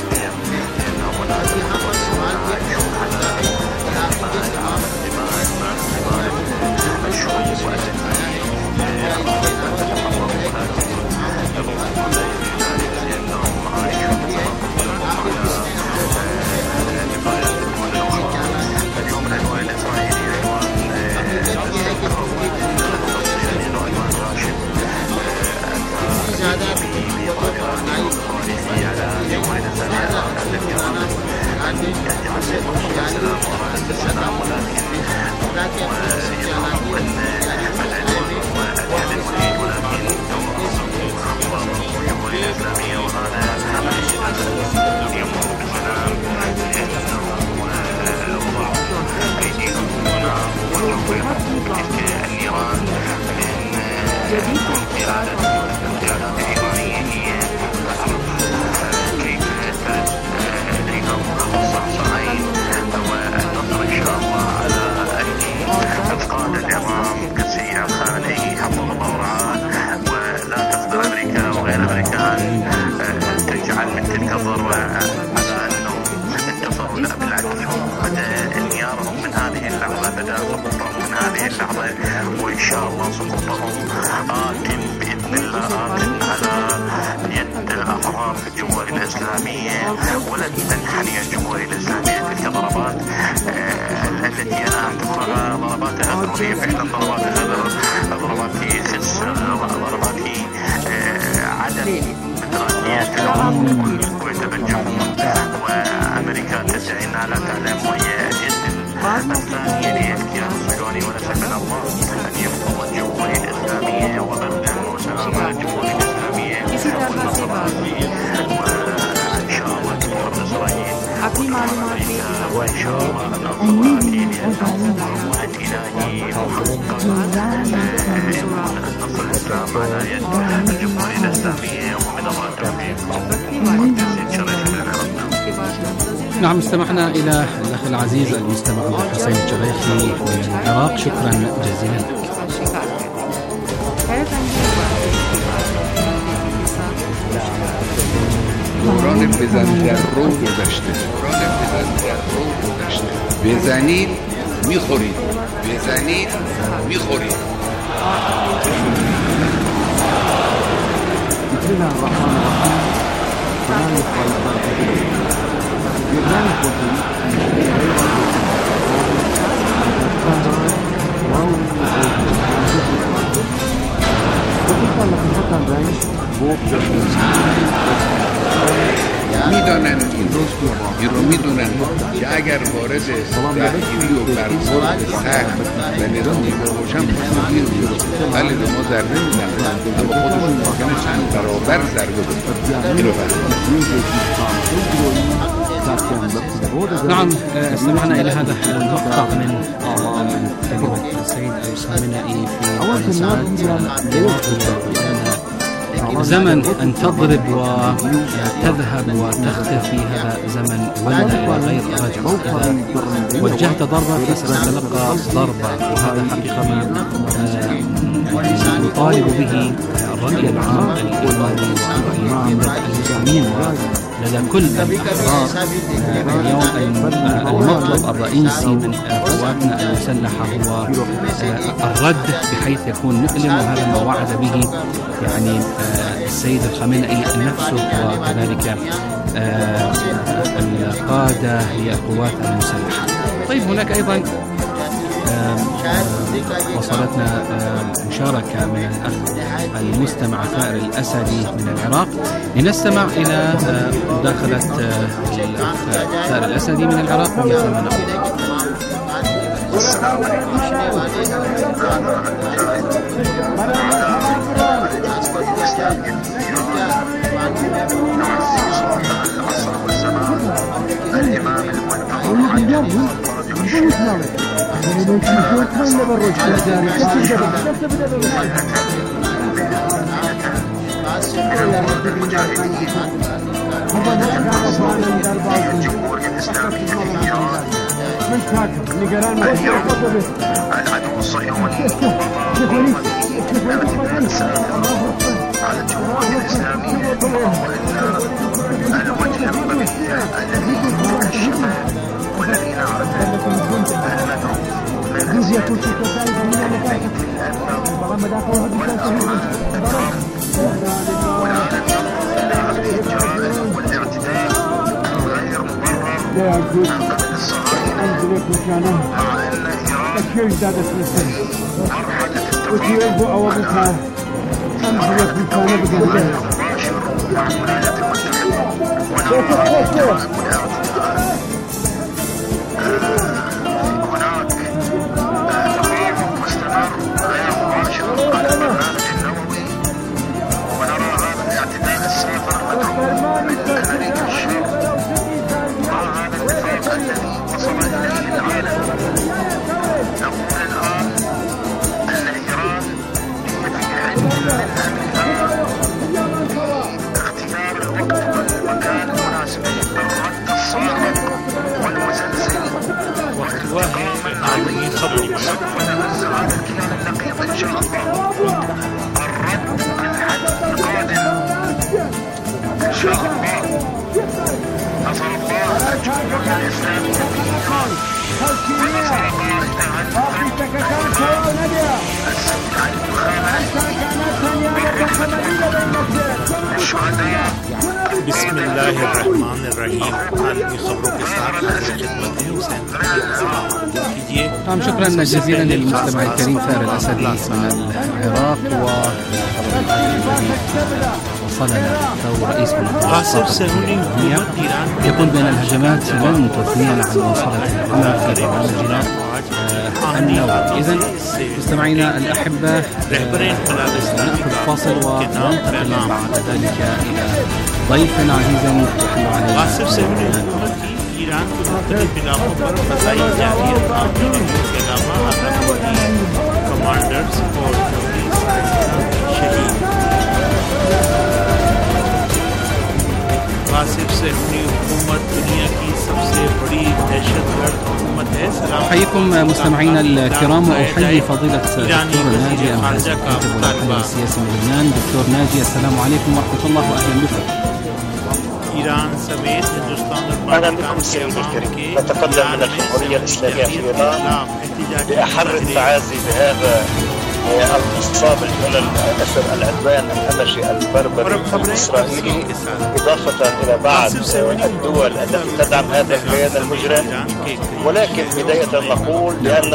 وإن شاء الله سقوطهم آتٍ بإذن الله على يد الأحرار في الجمهورية الإسلامية، ولن تنحني الجمهورية الإسلامية تلك الضربات التي أنا أعتبرها ضربات غدر، وهي فعلا ضربات غدر، ضربات خسر، ضربات عدم ترانيات العمر ويتبجحون، وأمريكا تدعي أنها لا تعلم، وهي اليد الثانية للكيان الصهيوني، ونسأل من الله أن يحفظ الجمهورية الإسلامية وغدا وسلامة الجمهورية الإسلامية والنصر وإن شاء الله تنصر إسرائيل وإن شاء الله ننصر وأن إلهي محقق نصر الإسلام على يد الجمهورية الإسلامية ومن الله التوفيق. نعم، استمعنا إلى الأخ العزيز المستمع حسين الشريفي من العراق. شكرا جزيلا لك. قرآن بزن در رو گذشته، بزنید میخورید، بزنید میخورید. بسم الله الرحمن الرحيم. سلام عليكم. میدانند این رو میدونن که اگر وارد درگیری و برخورد سخت و نظامی باشن خودگیر میشن، ولی به ما ضربه میزنن اما خودشون ممکنه چند برابر ضربه بزنن. اینو نعم، استمعنا إلى هذا المقطع من كلمة السيد الخامنئي في زمن أن تضرب وتذهب وتختفي، هذا زمن ولد غير رجل. وجهت ضربة فستتلقى ضربة، وهذا حقيقة ما يطالب به الرأي العام الإيراني والإمام الإسلامي لدى كل الأحرار اليوم المطلب الرئيسي من قواتنا المسلحة هو الرد بحيث يكون مؤلم، وهذا ما وعد به يعني السيد الخامنئي نفسه وكذلك القادة للقوات المسلحة. طيب هناك أيضا وصلتنا مشاركة من الأخ المستمع ثائر الأسدي من العراق. لنستمع إلى مداخلة الأخ ثائر الأسدي من العراق ومثل ما نقول. السلام عليكم. العدو الصهيوني على الجمهورية الإسلامية وإن الوجه القبيح الذي الشباب والذين عرفوا أن ندعو والاعتداء غير مبرر من قبل الصهاينة، مع أن إيران مرحلة التفاوض مباشر مع الولايات المتحدة والاعتداء. هناك تفاوض مستمر غير مباشر على البرنامج النووي، ونرى هذا الاعتداء السافر مدعوم من أمريكا الشرق مع هذا الاتفاق الذي وصل إليه العالم. نقول الآن أن إيران هي في حل من أمرها باختيار الوقت والمكان المناسبين للرد الصادق والمزلزل والاقتحام العظيم وننزل هذا الكيان النقيض إن شاء الله. الرد الحد القادم إن شاء الله. نصر الله الجمهورية الإسلامية في إيران ونصر قائدها السيد علي الخامنئي الشهداء. بسم الله الرحمن الرحيم. عالمی خبروں کے ساتھ خدمت ہے حسین. شكرا جزيلا للمستمع الكريم ثائر الأسدي من العراق. وصلنا تو رئيس الجمهورية يقول بأن الهجمات لن تثنينا عن مواصلة العمل في برنامجنا النووي. إذن مستمعينا الأحبة نأخذ فاصل وننتقل بعد ذلك إلى ضيف عزيز يحل علينا. ایران کے مختلف علاقوں پر فضائی جارحیت عاملین کے علاوہ کمانڈرز اور شہید. غاصب صہیونی حکومت دنیا کی سب سے بڑی دہشت گرد حکومت ہے. أحييكم مستمعينا الكرام وأحيي فضيلة الدكتور ناجي أمهاز الكاتب والمحلل السياسي من لبنان. دكتور ناجي السلام عليكم ورحمة الله وأهلا بكم. أهلا بكم سيدي الكريم. نتقدم من الجمهورية الإسلامية في إيران بأحر التعازي بهذا المصاب الجلل أثر العدوان الهمجي البربري الإسرائيلي، إضافة إلى بعض الدول التي تدعم هذا الكيان المجرم. ولكن بداية نقول بأن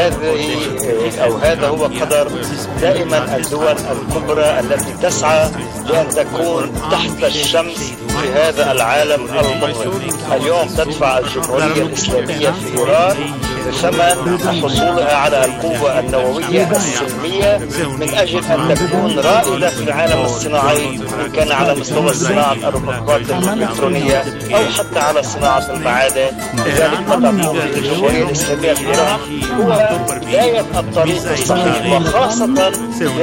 هذا هو قدر دائما الدول الكبرى التي تسعى لأن تكون تحت الشمس في هذا العالم المظلم. اليوم تدفع الجمهورية الإسلامية في إيران ثمن حصولها على القوة النووية السلمية من أجل أن تكون رائدة في العالم الصناعي، إن كان على مستوى صناعة الرقاقات الإلكترونية أو حتى على صناعة المعادن. لذلك ما تقوم به الجمهورية الإسلامية في إيران هو بداية الطريق الصحيح، وخاصة